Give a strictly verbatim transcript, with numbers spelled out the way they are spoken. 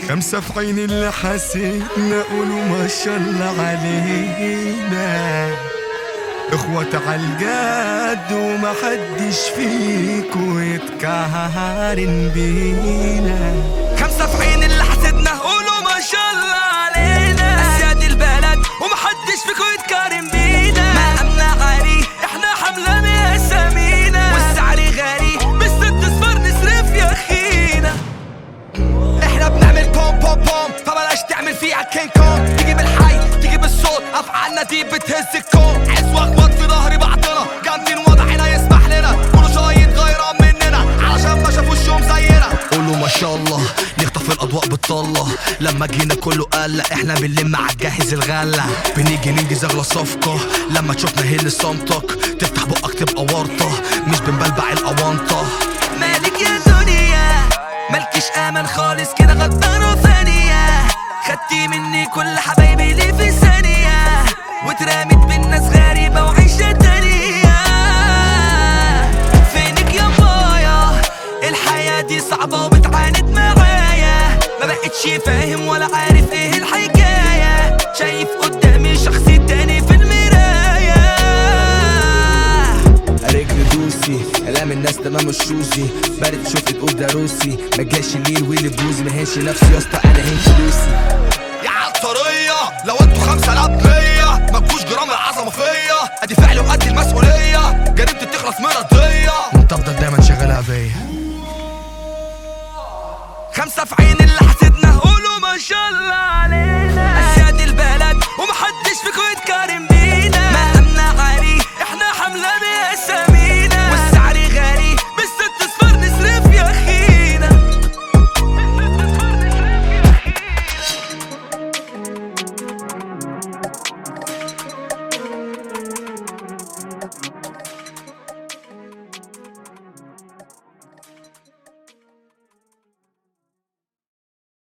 خمسة في عين اللي حسينا قولوا ما شاء الله علينا. اخوة عالجد وما حدش فيكو يتقارن بينا. خمسة في عين اللي حسدنا قولوا ما شاء الله علينا. اسياد البلد وما حدش فيكو يتقارن بينا. مقامنا عالي احنا حملة بأسامينا، والسعر غالي بالست صفر نصرف يا اخينا. احنا بنعمل كوم بوم بوم فبلاش تعمل فيها كينج كونج. تيجي بالحي تيجي بالصوت افعالنا دي بتهز الكون. عز واخبط في ظهر بعضنا جامدين وضعنا يسمح لنا. كله شوية غيران مننا علشان ما شافوش يوم زينا. قولوا ما شاء الله نخطف الاضواء بالطلة. لما جينا كله قال احنا بنلم عالجاهز الغلة. بنيجي ننجز اغلى صفقة لما تشوفنا هل صمتك تفتح بقك تبقى ورطة. مش بنبلبع الاونطة. مالك يا دنيا مالكيش امان خالص كده غدارة ثانية. خدتي مني كل حبايبي ليه في ثانية، واترمت بين ناس غريبة وعيشة تانية. فينك يا بايا الحياة دي صعبة وبتعاند معايا. ما بقتش فاهم ولا عارف ايه الحكاية. شايف قدامي شخصي تاني في المراية. رجل دوسي كلام الناس تمام الشوزي. بارد شفت تقول ده روسي. مجاش ليل ويلي بوزي مهنش نفسي يا اسطى انا هين فلوسي. يا عالطرية لو انتوا خمسة لاب مية مجوش جرام العظمة فيا. ادي فعلي وادي المسؤولية جريمتي بتخلص مرضية. انت افضل دايما شغالها بيا. خمسة في عين اللي حسدنا قولوا ما شاء الله عليه.